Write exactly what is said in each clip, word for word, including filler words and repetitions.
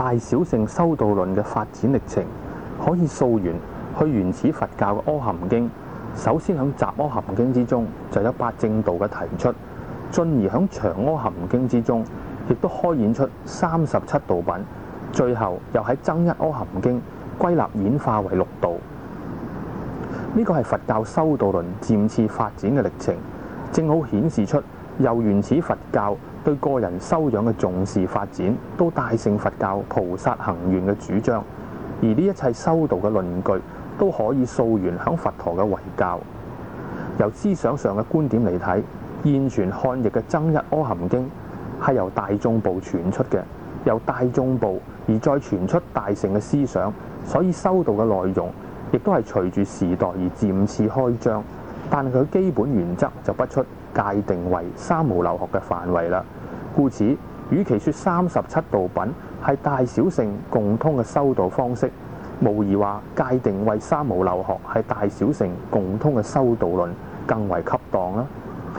大小乘修道論嘅發展歷程可以溯源去原始佛教嘅《阿含經》。首先喺《雜阿含經》之中就有八正道嘅提出，進而喺《長阿含經》之中亦都開演出三十七道品，最後又喺《增一阿含經》歸納演化為六道。呢個係佛教修道論漸次發展嘅歷程，正好顯示出由原始佛教對個人修養嘅重視發展，到大乘佛教菩薩行願嘅主張，而呢一切修道嘅論據都可以溯源響佛陀嘅遺教。由思想上嘅觀點嚟睇，現存漢譯嘅《增一阿含經》係由大眾部傳出嘅，由大眾部而再傳出大乘嘅思想，所以修道嘅內容亦都係隨住時代而漸次開張，但係佢基本原則就不出界定為三無漏學嘅範圍啦。故此，與其說三十七道品係大小乘共通嘅修道方式，無疑話界定為三無漏學係大小乘共通嘅修道論更為恰當啦。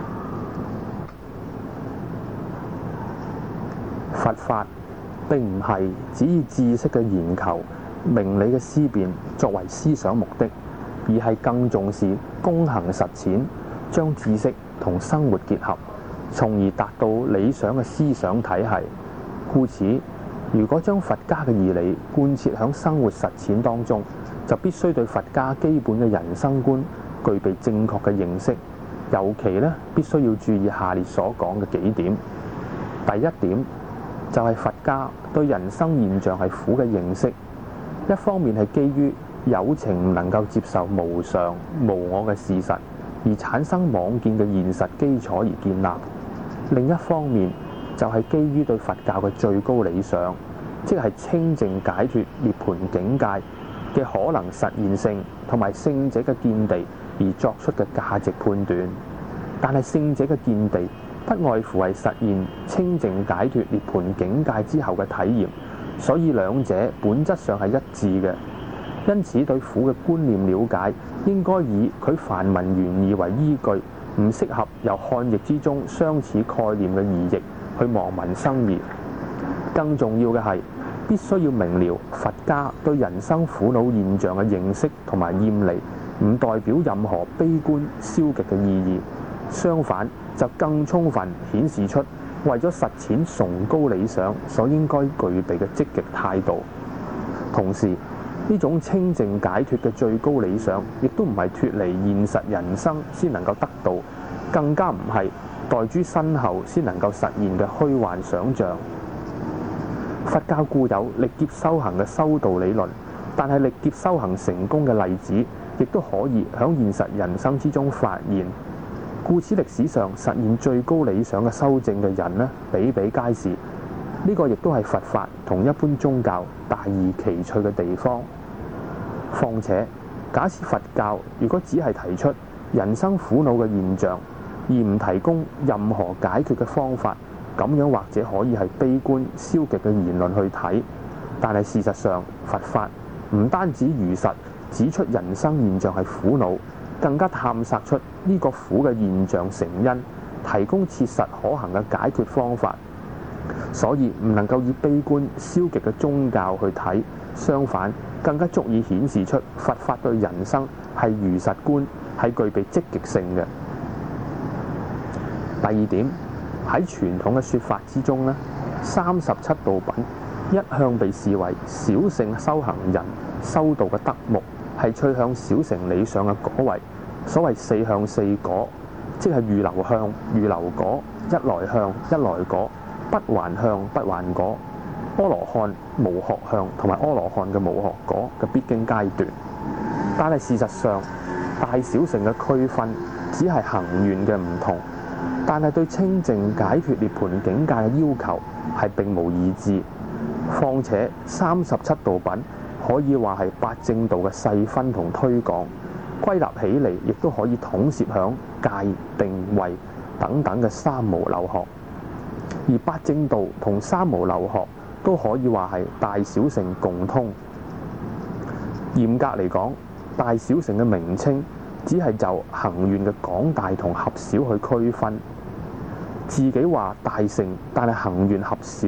佛法並唔係只以知識嘅研求、明理嘅思辨作為思想目的，而係更重視躬行實踐，將知識同生活結合，從而達到理想嘅思想體系。故此，如果將佛家嘅義理貫徹響生活實踐當中，就必須對佛家基本嘅人生觀具備正確嘅認識。尤其咧，必須要注意下列所講嘅幾點。第一點就係佛家對人生現象係苦嘅認識，一方面係基於有情唔能夠接受無常無我嘅事實，而產生妄見嘅現實基礎而建立；另一方面就係基於對佛教嘅最高理想，即係清淨解脫涅槃境界嘅可能實現性同埋聖者嘅見地而作出嘅價值判斷。但係聖者嘅見地不外乎係實現清淨解脫涅槃境界之後嘅體驗，所以兩者本質上係一致嘅。因此對苦嘅觀念了解應該以佢梵文原意為依據，唔適合由漢譯之中相似概念嘅異譯去望文生義。更重要嘅係必須要明了佛家對人生苦惱現象嘅認識同埋厭離，唔代表任何悲觀消極嘅意義，相反就更充分顯示出為咗實踐崇高理想所應該具備嘅積極態度。同時，呢種清淨解脫嘅最高理想，亦都唔係脫離現實人生先能夠得到，更加唔係待諸身後先能夠實現嘅虛幻想像。佛教固有歷劫修行嘅修道理論，但係歷劫修行成功嘅例子，亦都可以喺現實人生之中發現。故此歷史上實現最高理想嘅修證嘅人呢，比比皆是。呢個亦都係佛法同一般宗教大異其趣嘅地方。況且，假設佛教如果只係提出人生苦惱嘅現象，而唔提供任何解決嘅方法，咁樣或者可以係悲觀消極嘅言論去睇。但係事實上，佛法唔單止如實指出人生現象係苦惱，更加探索出呢個苦嘅現象成因，提供切實可行嘅解決方法。所以唔能夠以悲觀消極嘅宗教去睇，相反更加足以顯示出佛法對人生係如實觀，係具備積極性嘅。第二點，喺傳統嘅說法之中呢，三十七道品一向被視為小乘修行人修道嘅德目，係趨向小乘理想嘅果位。所謂四向四果，即係預流向預流果，一來向一來果，不還向不還果，阿羅漢無學向同埋阿羅漢嘅無學果嘅必經階段。但係事實上，大小乘嘅區分只係行願嘅唔同，但係對清淨解脫涅槃境界嘅要求係並無二致。況且三十七道品可以話係八正道嘅細分同推廣，歸納起嚟亦都可以統攝響界定位等等嘅三無漏學。而八正道同三無漏學都可以話係大小乘共通。嚴格嚟講，大小乘嘅名稱只係就行願嘅廣大同狹小去區分。自己話大乘，但係行願狹小，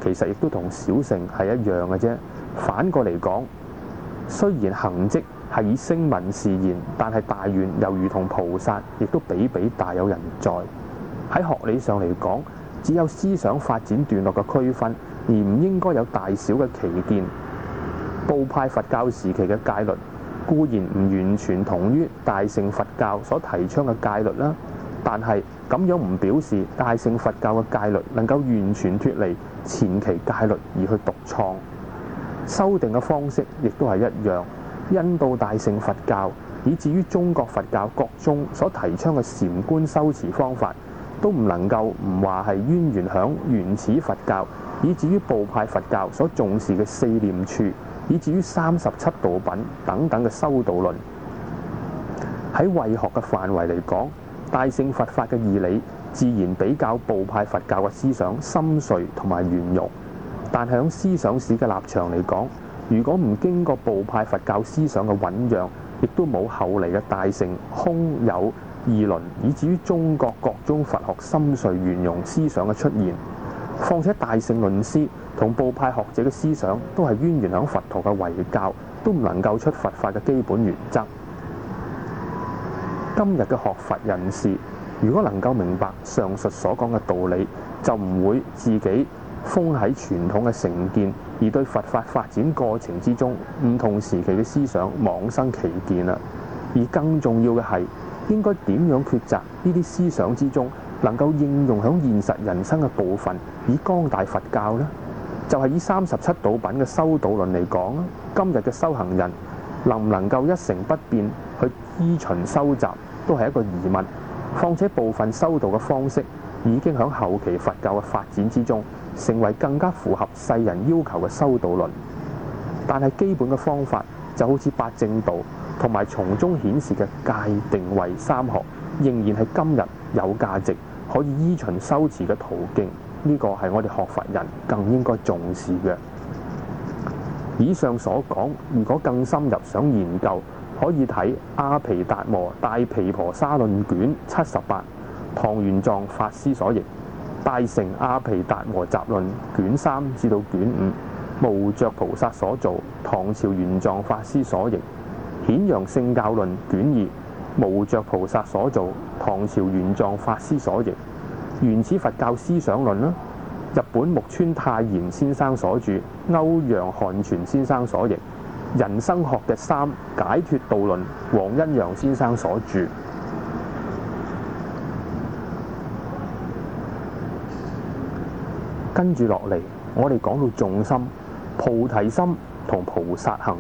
其實亦都同小乘係一樣嘅啫。反過嚟講，雖然行跡係以聲聞示現，但係大願又如同菩薩，亦都比比大有人在。喺學理上嚟講，只有思想發展段落嘅區分，而唔應該有大小嘅歧見。部派佛教時期嘅戒律固然唔完全同於大乘佛教所提倡嘅戒律啦，但係咁樣唔表示大乘佛教嘅戒律能夠完全脫離前期戒律而去獨創。修訂嘅方式亦都係一樣。印度大乘佛教以至於中國佛教各宗所提倡嘅禪觀修持方法，都唔能夠唔話係淵源響原始佛教，以至於部派佛教所重視嘅四念處，以至於三十七道品等等嘅修道論。喺慧學嘅範圍嚟講，大乘佛法嘅義理自然比較部派佛教嘅思想深邃同埋圓融，但係響思想史嘅立場嚟講，如果唔經過部派佛教思想嘅醞釀，亦都冇後嚟嘅大乘空有二論，以至於中國各宗佛學深邃圓融思想嘅出現。況且大乘論師同部派學者嘅思想都係淵源響佛陀嘅遺教，都唔能夠出佛法嘅基本原則。今日嘅學佛人士，如果能夠明白上述所講嘅道理，就唔會自己封喺傳統嘅成見，而對佛法發展過程之中唔同時期嘅思想妄生歧見啦。而更重要嘅係，應該點樣抉擇呢啲思想之中能夠應用喺現實人生嘅部分，以光大佛教呢？就係、是、以三十七道品嘅修道論嚟講啦，今日嘅修行人能唔能夠一成不變去依循修習，都係一個疑問。況且部分修道嘅方式已經喺後期佛教嘅發展之中，成為更加符合世人要求嘅修道論。但係基本嘅方法就好似八正道同埋從中顯示嘅戒定慧三學，仍然係今日有價值可以依循修持嘅途徑。呢個係我哋學佛人更應該重視嘅。以上所講，如果更深入想研究，可以睇《阿毗達摩大毗婆沙論》卷七十八，唐玄奘法師所譯；《大乘阿毗達摩集論》卷三至到卷五，無著菩薩所造，唐朝玄奘法師所譯；《顯揚聖教論》卷二，無著菩薩所造，唐朝玄奘法師所譯；《原始佛教思想論》啦，日本木村泰賢先生所著，歐陽漢泉先生所譯；人生學嘅三解脫道論，黃恩揚先生所著。跟住落嚟，我哋講到重心，菩提心同菩薩行。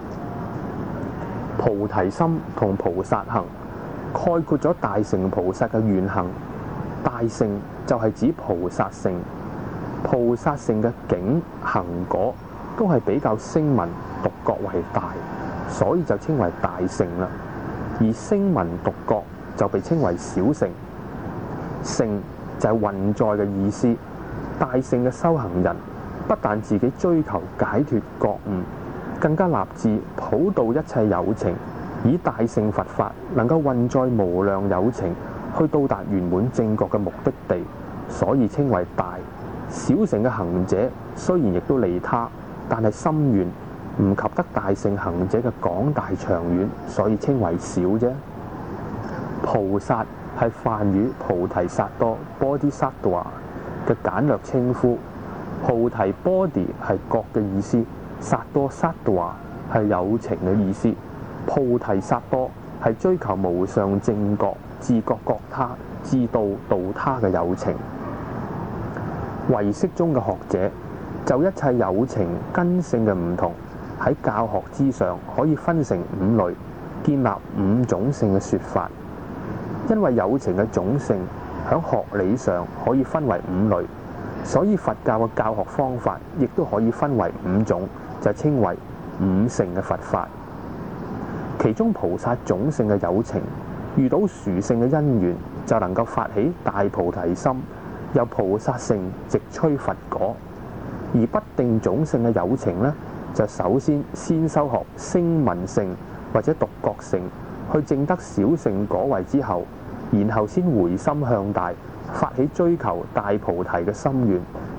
菩提心同菩薩行概括咗大乘菩薩嘅願行。大乘就係指菩薩性，菩薩性嘅境行果都係比較聲聞獨覺為大，所以就稱為大乘啦。而聲聞獨覺就被稱為小乘。乘就係運載嘅意思。大乘嘅修行人不但自己追求解脫覺悟，更加立志普渡一切有情，以大乘佛法能夠運載無量有情去到達圓滿正覺嘅目的地，所以稱為大。小乘嘅行者雖然亦都利他，但係心願唔及得大乘行者嘅廣大長遠，所以稱為小啫。菩薩係梵語菩提薩多 Bodhisattva 嘅簡略稱呼。菩提 Body 係覺嘅意思，薩多 Sattva 係有情嘅意思。菩提薩多係追求無上正覺、自覺覺他、自度度他嘅有情。唯識中嘅學者就一切有情根性嘅唔同，喺教學之上可以分成五類，建立五種性嘅說法。因為有情嘅種性喺學理上可以分為五類，所以佛教嘅教學方法亦都可以分為五種，就稱為五乘嘅佛法。其中菩薩種性嘅有情遇到殊勝嘅因緣，就能夠發起大菩提心，由菩薩性直趨佛果。而不定種性嘅有情呢，就首先先修學聲聞性或者獨覺性，去證得小乘果位之後，然後先回心向大，發起追求大菩提嘅心願，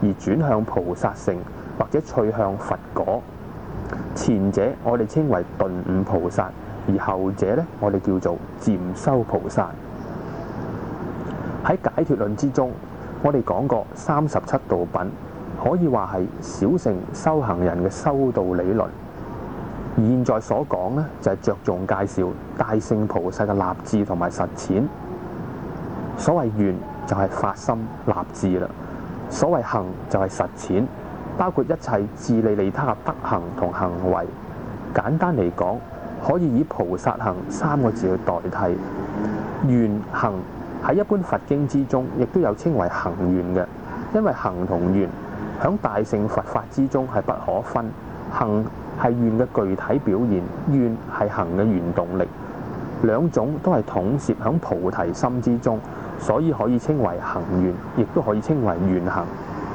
而轉向菩薩性或者趣向佛果。前者我哋稱為頓悟菩薩，而後者呢，我哋叫做漸修菩薩。喺解脫論之中，我哋講過三十七道品，可以話係小乘修行人嘅修道理論。而現在所講呢，就係着重介紹大乘菩薩嘅立志同埋實踐。所謂願就係發心立志啦，所謂行就係實踐，包括一切自利利他嘅德行同行為。簡單嚟講，可以以菩薩行三個字去代替。願行喺一般佛經之中，亦都有稱為行願嘅，因為行同願響大乘佛法之中係不可分。行係願嘅具體表現，願係行嘅原動力，兩種都係統攝響菩提心之中，所以可以稱為行願，亦都可以稱為願行。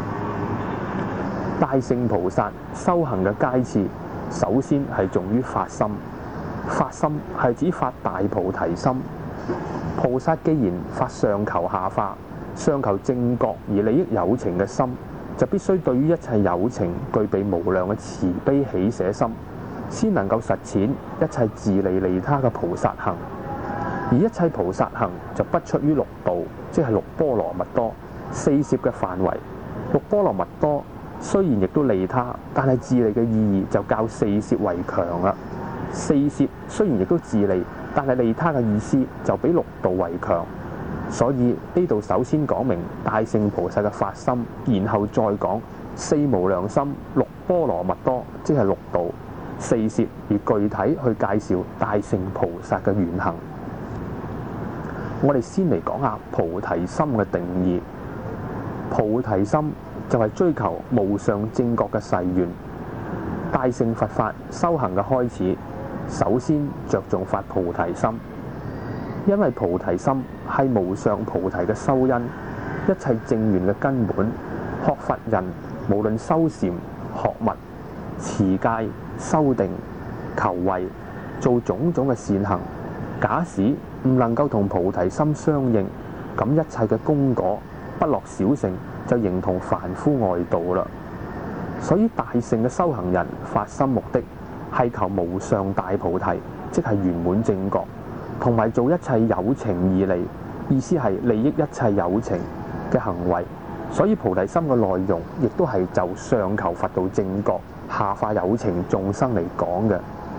大乘菩薩修行嘅階次，首先係重於發心。發心係指發大菩提心。菩薩既然發上求下化、上求正覺而利益有情嘅心，就必須對於一切有情具備無量嘅慈悲喜捨心，先能夠實踐一切自利利他嘅菩薩行。而一切菩薩行就不出於六道，即係六波羅蜜多四攝嘅範圍。六波羅蜜多雖然亦都利他，但係自利嘅意義就較四攝為強啦。四攝雖然亦都自利，但係利他嘅意思就比六道為強。所以呢度首先講明大乘菩薩嘅發心，然後再講四無量心、六波羅蜜多，即係六道四攝，而具體去介紹大乘菩薩嘅願行。我哋先嚟講下菩提心嘅定義。菩提心就係追求無上正覺嘅誓願。大乘佛法修行嘅開始，首先着重發菩提心，因為菩提心係無上菩提嘅修因，一切正願嘅根本。學佛人無論修禪、學密、持戒、修定、求慧，做種種嘅善行，假使唔能夠同菩提心相應，咁一切嘅功果不落小乘，就形同凡夫外道啦。所以大乘嘅修行人發心目的係求無上大菩提，即係圓滿正覺，同埋做一切有情義利，意思係利益一切有情嘅行為。所以菩提心嘅內容亦都係就上求佛道正覺，下化有情眾生嚟講嘅。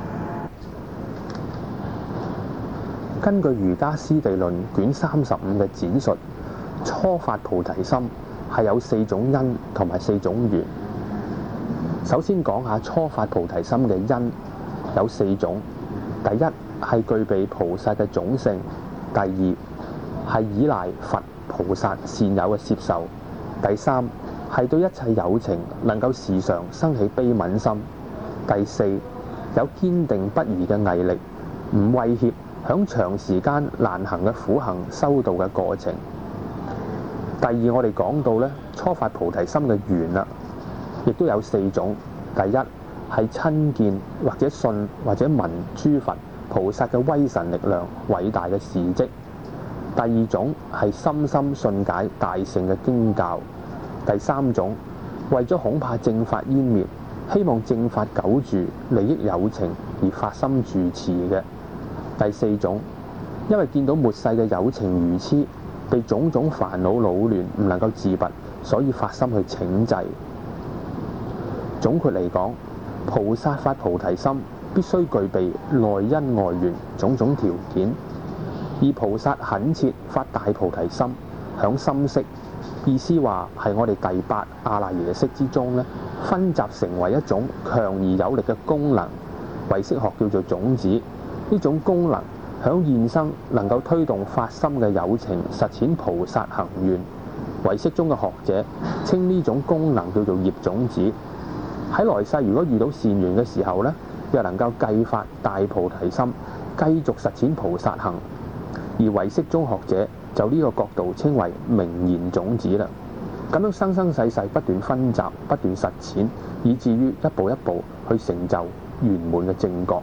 根據瑜伽師地論卷三十五嘅展述，初發菩提心係有四種因同埋四種緣。首先講下初發菩提心嘅因，有四種。第一係具備菩薩嘅種性，第二係依賴佛菩薩善友嘅攝受，第三係對一切有情能夠時常生起悲憫心，第四有堅定不移嘅毅力，唔畏怯響長時間難行嘅苦行修道嘅過程。第二我哋講到咧，初發菩提心嘅緣啦，亦都有四種。第一係親見或者信或者聞諸佛菩薩嘅威神力量、偉大嘅事蹟。第二種係深深信解大乘嘅經教。第三種為咗恐怕正法湮滅，希望正法久住，利益有情而發心住持嘅。第四種因為見到末世嘅有情愚痴被種種煩惱擾亂，唔能夠自拔，所以發心去拯濟。總括嚟講，菩薩發菩提心必須具備內因外緣種種條件。而菩薩懇切發大菩提心，響心識，意思話係我哋第八阿賴耶識之中咧，分集成為一種強而有力嘅功能，唯識學叫做種子。呢種功能響現生能夠推動發心嘅有情實踐菩薩行願。唯識中嘅學者稱呢種功能叫做業種子。喺來世如果遇到善緣嘅時候呢，又能夠繼發大菩提心，繼續實踐菩薩行。而唯識中學者就呢個角度稱為名言種子啦。咁樣生生世世不斷分集，不斷實踐，以至於一步一步去成就圓滿嘅正覺。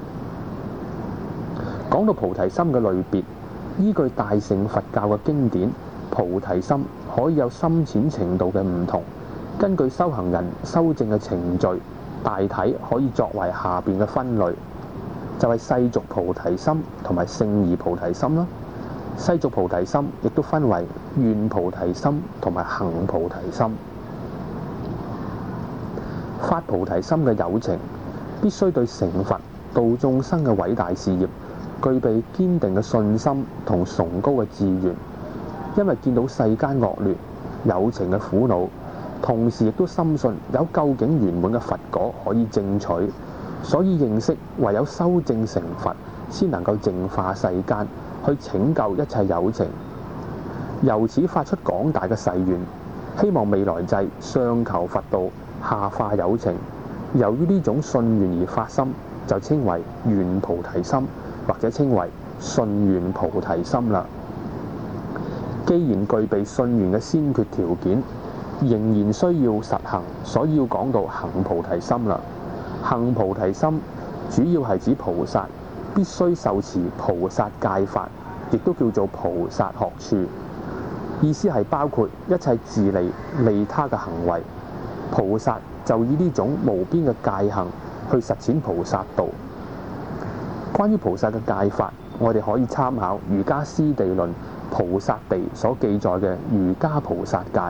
講到菩提心嘅類別，依據大乘佛教嘅經典，菩提心可以有深淺程度嘅唔同， 根據修行人修正嘅程序，大體可以作為下邊嘅分類，就係世俗菩提心同埋聖義菩提心啦。世俗菩提心亦都分為願菩提心同埋行菩提心。發菩提心嘅有情，必須對成佛度眾生嘅偉大事業具備堅定嘅信心同崇高嘅志願，因為見到世間惡劣有情嘅苦惱，同時亦都深信有究竟圓滿嘅佛果可以證取，所以認識唯有修正成佛，先能夠淨化世間，去拯救一切有情。由此發出廣大嘅誓願，希望未來際上求佛道，下化有情。由於呢種信願而發心，就稱為願菩提心，或者稱為信願菩提心啦。既然具備信願嘅先決條件，仍然需要實行，所以要講到行菩提心啦。行菩提心主要係指菩薩必須受持菩薩戒法，亦都叫做菩薩學處。意思係包括一切自利利他嘅行為。菩薩就以呢種無邊嘅戒行去實踐菩薩道。關於菩薩嘅戒法，我哋可以參考《瑜伽師地論》菩薩地所記載嘅瑜伽菩薩戒。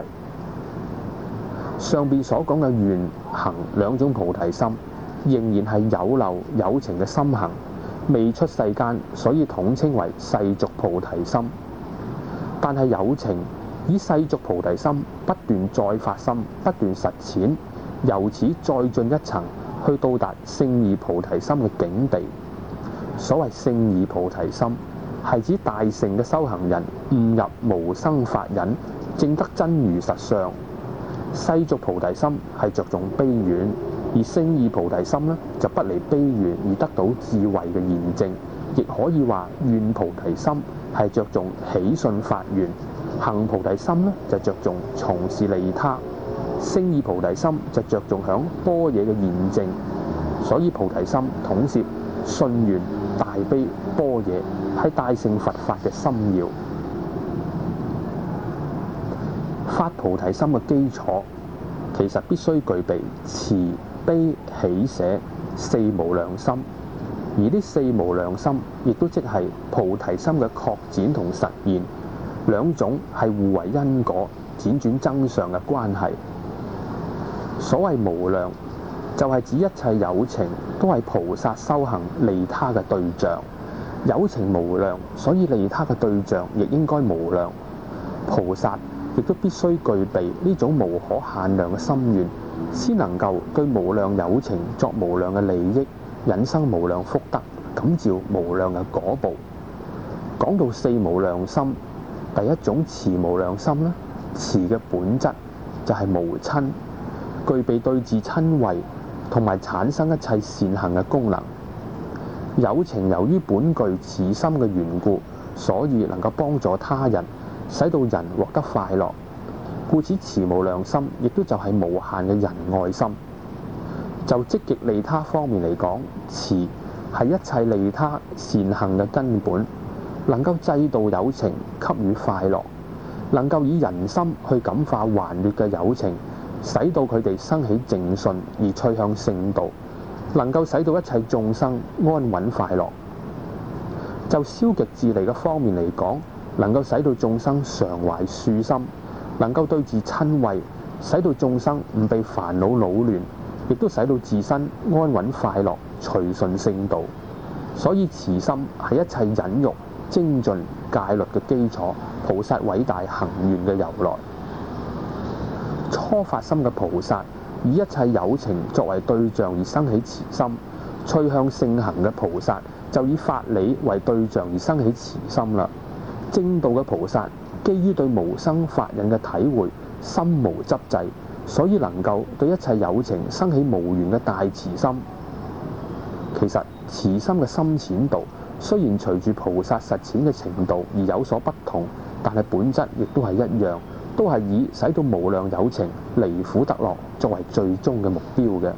上邊所講嘅願行兩種菩提心，仍然係有漏有情嘅心行，未出世間，所以統稱為世俗菩提心。但係有情以世俗菩提心不斷再發心，不斷實踐，由此再進一層，去到達聖義菩提心嘅境地。所謂聖義菩提心，係指大乘嘅修行人悟入無生法忍，證得真如實相。世俗菩提心係着重悲願，而聖義菩提心呢，就不離悲願而得到智慧嘅驗證。亦可以話願菩提心係着重喜信法緣，行菩提心呢就着重從事利他，聖義菩提心就着重響般若嘅驗證。所以菩提心統攝信願、大悲、般若，係大乘佛法嘅心要。發菩提心嘅基礎，其實必須具備慈悲喜捨四無量心。而呢四無量心，亦都即係菩提心嘅擴展同實現，兩種係互為因果、輾轉增上嘅關係。所謂無量，就係指一切有情都係菩薩修行利他嘅對象。有情無量，所以利他嘅對象亦應該無量。菩薩亦都必須具備呢種無可限量嘅心願，先能夠對無量有情作無量嘅利益，引生無量福德，感召無量嘅果報。講到四無量心，第一種慈無量心呢，慈嘅本質就係無瞋，具備對治瞋恚同埋產生一切善行嘅功能。有情由於本具慈心嘅緣故，所以能夠幫助他人，使到人獲得快樂，故此慈無量心亦都就係無限嘅仁愛心。就積極利他方面嚟講，慈係一切利他善行嘅根本，能夠濟度有情，給予快樂，能夠以人心去感化頑劣嘅有情，使到佢哋生起正信而趨向聖道，能夠使到一切眾生安穩快樂。就消極自利嘅方面嚟講，能夠使到眾生常懷恕心，能夠對治瞋恚，使到眾生唔被煩惱擾亂，亦都使到自身安穩快樂，隨順聖道。所以慈心係一切忍辱精進戒律嘅基礎，菩薩偉大行願嘅由來。初發心嘅菩薩以一切有情作為對象而生起慈心，趨向聖行嘅菩薩就以法理為對象而生起慈心啦。正道嘅菩薩基於對無生法忍嘅體會，心無執滯，所以能夠對一切有情生起無緣嘅大慈心。其實慈心嘅深淺度雖然隨住菩薩實踐嘅程度而有所不同，但係本質亦都係一樣，都係以使到無量有情離苦得樂作為最終嘅目標嘅。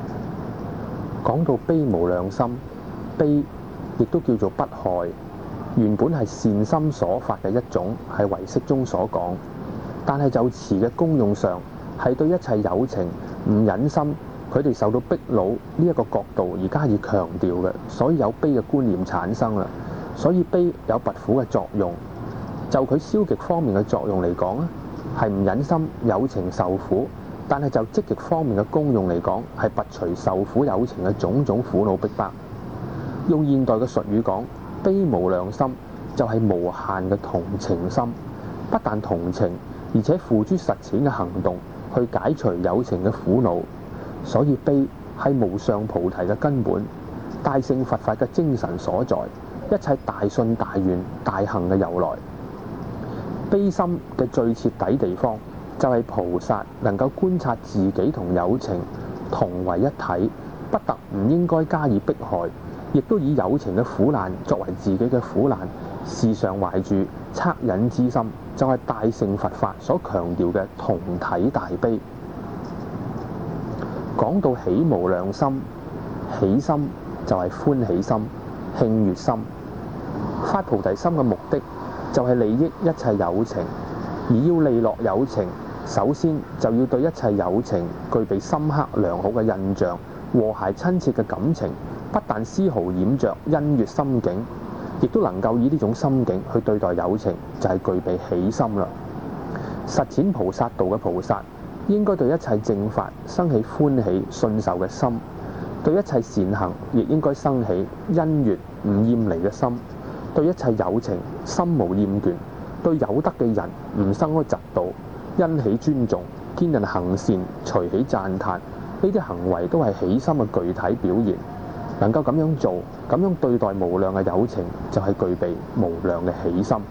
講到悲無量心，悲亦都叫做不害， 原本係善心所發嘅一種，係唯識中所講，但係就慈嘅功用上，係對一切有情唔忍心佢哋受到逼惱呢一個角度而加以強調嘅，所以有悲嘅觀念產生啦。所以悲有拔苦嘅作用。就佢消極方面嘅作用嚟講咧，係唔忍心有情受苦，但係就積極方面嘅功用嚟講，係拔除受苦有情嘅種種苦惱逼迫。用現代嘅術語講，悲無量心就係無限嘅同情心，不但同情，而且付諸實踐嘅行動去解除有情嘅苦惱。所以悲係無上菩提嘅根本，大乘佛法嘅精神所在，一切大信大願大行嘅由來。悲心嘅最徹底地方，就係菩薩能夠觀察自己同有情同為一體，不得唔應該加以迫害，亦都以有情嘅苦難作為自己嘅苦難，時常懷住惻隱之心，就係大乘佛法所強調嘅同體大悲。講到喜無量心，喜心就係歡喜心、慶悅心。發菩提心嘅目的就係利益一切有情，而要利樂有情，首先就要對一切有情具備深刻良好嘅印象、和諧親切嘅感情，不但絲毫染着欣悅心境，亦都能夠以呢種心境去對待有情，就係具備喜心啦。實踐菩薩道嘅菩薩，應該對一切正法生起歡喜信受嘅心，對一切善行亦應該生起欣悅唔厭離嘅心，對一切有情心無厭倦，對有德嘅人唔生開嫉妒，欣喜尊重，見人行善隨喜讚歎，呢啲行為都係喜心嘅具體表現。能夠咁樣做，咁樣對待無量嘅有情，就係具備無量嘅喜心。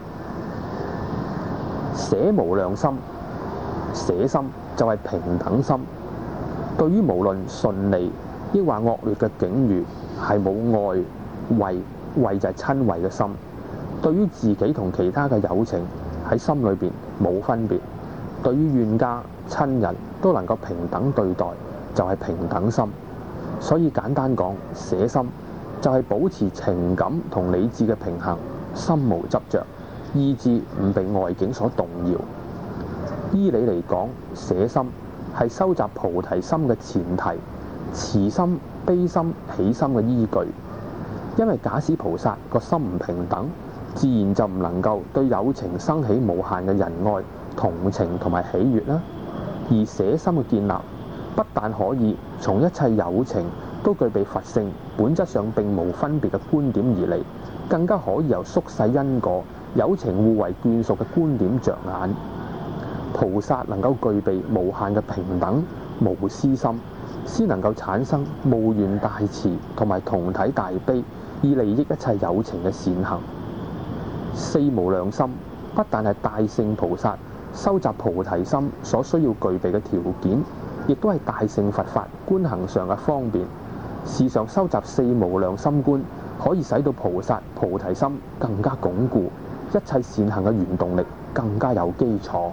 捨無量心，捨心就係平等心。對於無論順利抑或惡劣嘅境遇，係冇愛畏，畏就係親畏嘅心。對於自己同其他嘅有情，喺心裏邊冇分別。對於怨家親人都能夠平等對待，就係平等心。所以簡單講，捨心就係保持情感同理智嘅平衡，心無執着，意志唔被外境所動搖。依理嚟講，捨心係收集菩提心嘅前提，慈心、悲心、喜心嘅依據。因為假使菩薩個心唔平等，自然就唔能夠對有情生起無限嘅仁愛、同情同埋喜悅啦。而捨心嘅建立，不但可以從一切有情都具備佛性，本質上並無分別嘅觀點而嚟，更加可以由宿世因果、有情互為眷屬嘅觀點着眼。菩薩能夠具備無限嘅平等無私心，先能夠產生無緣大慈同埋同體大悲，以利益一切有情嘅善行。四無量心不但係大乘菩薩收集菩提心所需要具備嘅條件，亦都係大乘佛法觀行上嘅方便。時常收集四無量心觀，可以使到菩薩菩提心更加鞏固，一切善行嘅原動力更加有基礎。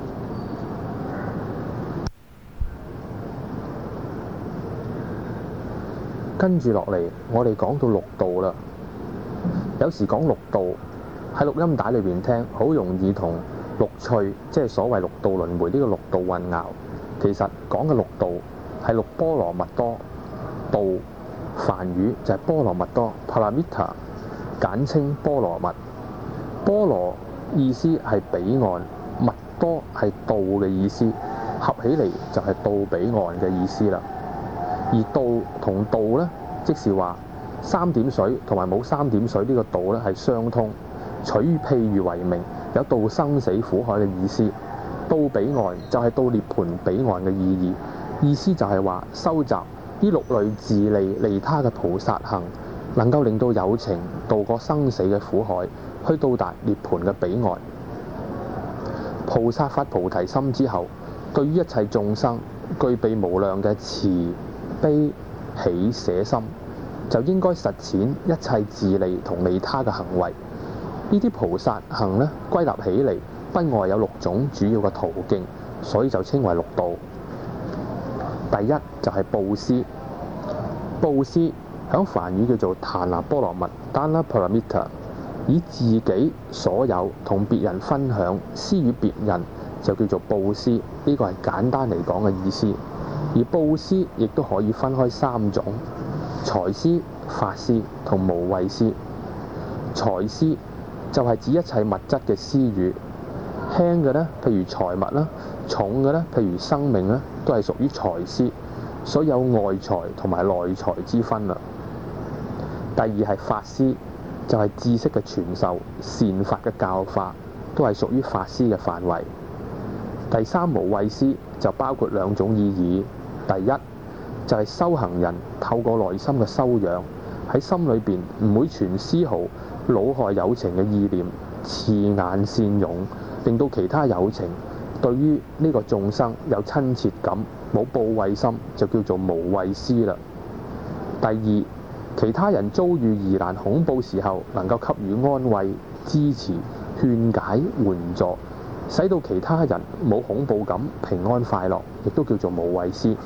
跟住落嚟，我哋講到六道啦。有時講六道喺錄音帶裏邊聽，好容易同六趣，即係所謂六道輪迴呢個六道混淆。其實講嘅六道係六波羅蜜多道，梵語就係波羅蜜多 Paramita， 簡稱波羅蜜。波羅意思係彼岸，蜜多係道嘅意思，合起嚟就係到彼岸嘅意思啦。而道同道呢，即是話三點水同埋冇三點水呢個道呢係相通，取譬喻為名，有度生死苦海嘅意思。到彼岸就係到涅槃彼岸嘅意義，意思就係話收集呢六類自利利他嘅菩薩行，能夠令到有情渡過生死嘅苦海，去到達涅槃嘅彼岸。菩薩發菩提心之後，對於一切眾生具備無量嘅慈悲喜捨心，就應該實踐一切自利同利他嘅行為。呢啲菩薩行呢，歸納起嚟不外有六種主要嘅途徑，所以就稱為六道。第一就係布施，布施響梵語叫做檀那波羅蜜 Dana Paramita， 以自己所有同別人分享，施予別人就叫做布施。呢個係簡單嚟講嘅意思。而布施亦都可以分開三種：財施、法施同無畏施。財施就係指一切物質嘅施予，輕嘅呢，譬如財物啦；重嘅呢，譬如生命啦，都係屬於財施，所以有外財同埋內財之分啦。第二係法施，就係知識嘅傳授、善法嘅教化，都係屬於法施嘅範圍。第三無畏施就包括兩種意義。第一就係修行人透過內心嘅修養，喺心裏邊唔會存絲毫惱害有情嘅意念，慈眼善容，令到其他有情對於呢個眾生有親切感，冇怖畏心，就叫做無畏施啦。第二，其他人遭遇疑難恐怖時候，能夠給予安慰、支持、勸解、援助，使到其他人冇恐怖感，平安快樂，亦都叫做無畏施。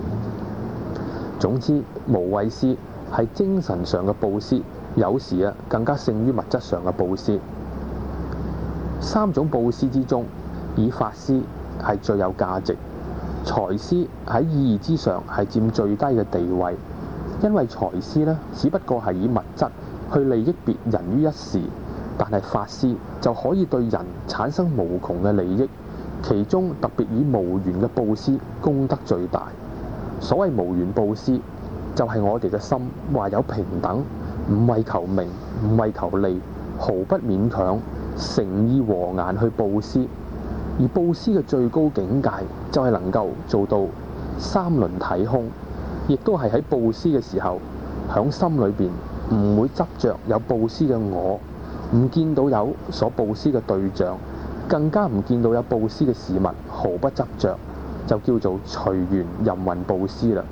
總之，無畏施係精神上嘅布施，有時啊更加勝於物質上嘅布施。三種布施之中，以法施係最有價值，財施喺意義之上係佔最低嘅地位，因為財施呢，只不過係以物質去利益別人於一時，但係法施就可以對人產生無窮嘅利益，其中特別以無緣嘅布施功德最大。所謂無緣布施，就係、是、我哋嘅心懷有平等，唔為求名，唔為求利，毫不勉強，誠意和顏去布施。而布施嘅最高境界就係能夠做到三輪體空，亦都係喺布施嘅時候，響心裏邊唔會執着有布施嘅我，唔見到有所布施嘅對象，更加唔見到有布施嘅事物，毫不執着，就叫做隨緣任運布施啦。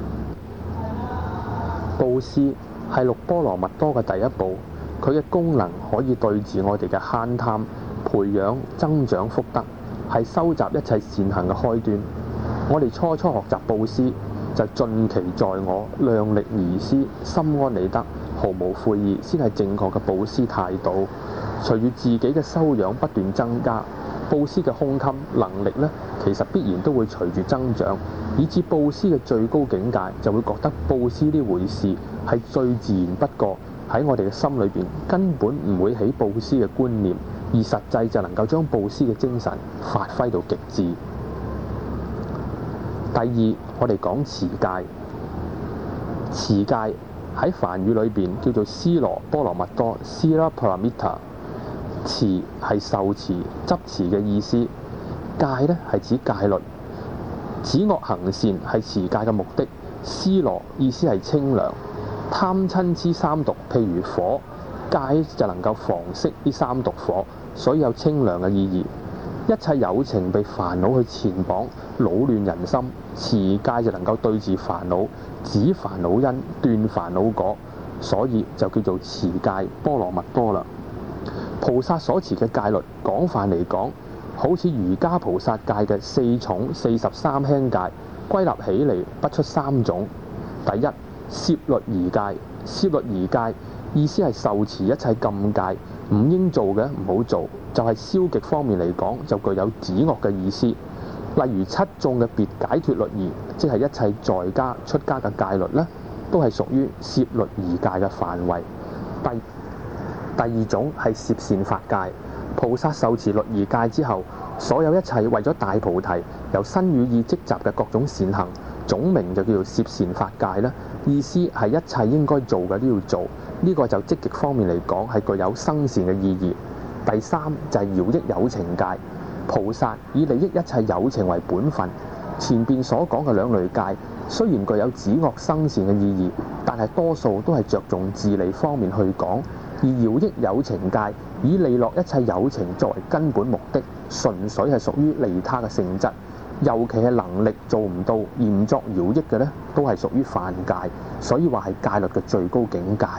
布施係六波羅蜜多嘅第一步，佢嘅功能可以對治我哋嘅慳貪，培養增長福德，係收集一切善行嘅開端。我哋初初學習布施，就盡其在我，量力而施，心安理得，毫無悔意，先係正確嘅布施態度。隨住自己嘅修養不斷增加，布施嘅胸襟能力呢，其實必然都會隨住增長，以至布施嘅最高境界就會覺得布施呢回事係最自然不過，喺我哋嘅心裏邊根本唔會起布施嘅觀念，而實際就能夠將布施嘅精神發揮到極致。第二，我哋講持戒。持戒喺梵語裏邊叫做尸羅波羅蜜多 （Sila Paramita）。持係受持、執持嘅意思，戒呢係指戒律，止惡行善係持戒嘅目的。尸羅意思係清涼，貪嗔痴三毒，譬如火，戒就能夠防熄呢三毒火，所以有清涼嘅意義。一切有情被煩惱去纏綁，擾亂人心，持戒就能夠對治煩惱，止煩惱因，斷煩惱果，所以就叫做持戒波羅蜜多啦。菩薩所持嘅戒律，廣泛嚟講，好似瑜伽菩薩戒嘅四重四十三輕戒，歸納起嚟不出三種。第一，攝律儀戒。攝律儀戒意思係受持一切禁戒，唔應做嘅唔好做，就係、是、消極方面嚟講，就具有止惡嘅意思。例如七眾嘅別解脫律儀，即係一切在家出家嘅戒律呢，都係屬於攝律儀戒嘅範圍。第第二種係攝善法戒。菩薩受持律儀戒之後，所有一切為咗大菩提由身語意積集嘅各種善行，總名就叫做攝善法戒啦。意思係一切應該做嘅都要做，呢、這個就積極方面嚟講係具有生善嘅意義。第三就係饒益有情戒。菩薩以利益一切有情為本分，前邊所講嘅兩類戒雖然具有止惡生善嘅意義，但係多數都係着重自利方面去講。而饒益有情戒以利樂一切有情作為根本目的，純粹係屬於利他嘅性質。尤其係能力做唔到而唔作饒益嘅呢，都係屬於犯戒，所以話係戒律嘅最高境界。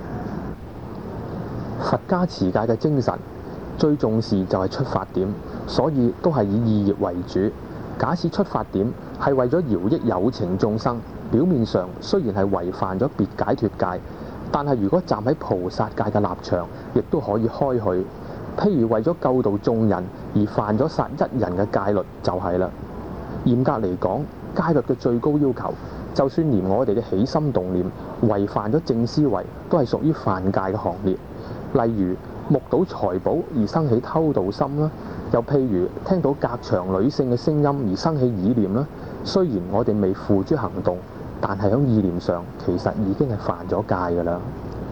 佛家持戒嘅精神最重視就係出發點，所以都係以義業為主。假使出發點係為咗饒益有情眾生，表面上雖然係違犯咗別解脫戒， 但係如果站喺菩薩戒嘅立場，亦都可以開許。譬如為咗救度眾人而犯咗殺一人嘅戒律，就係啦。嚴格嚟講，戒律嘅最高要求，就算連我哋嘅起心動念違反咗正思維，都係屬於犯戒嘅行列。例如目睹財寶而生起偷盜心啦，又譬如聽到隔牆女性嘅聲音而生起意念啦。雖然我哋未付諸行動，但係喺意念上其實已經係犯咗戒㗎啦。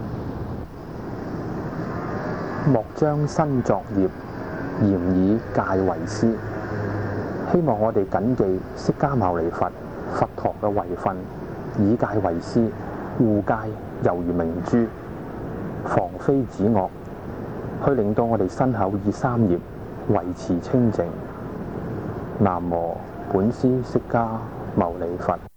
莫將身作業，嚴以戒為師。希望我哋謹記釋迦牟尼佛佛陀嘅遺訓，以戒為師，護戒猶如明珠，防非止惡，去令到我哋身口意三業維持清淨。南無本師釋迦牟尼佛。